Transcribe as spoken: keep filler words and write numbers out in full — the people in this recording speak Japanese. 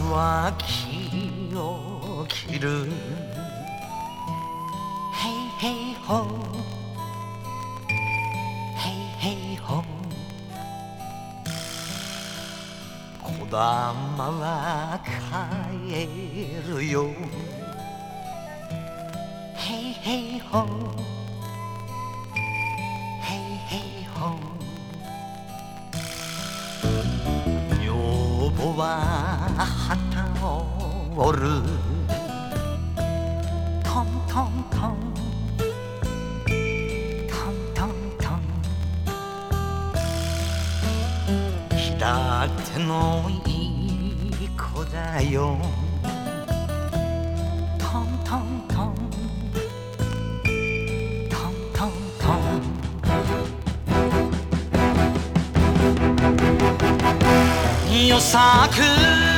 は気を切るヘイヘイホーヘイヘイホーこだまは帰るよヘイヘイホーヘイヘイホー女房は旗を折るトントントントントントン左手のいい子だよトントントントントントンよさく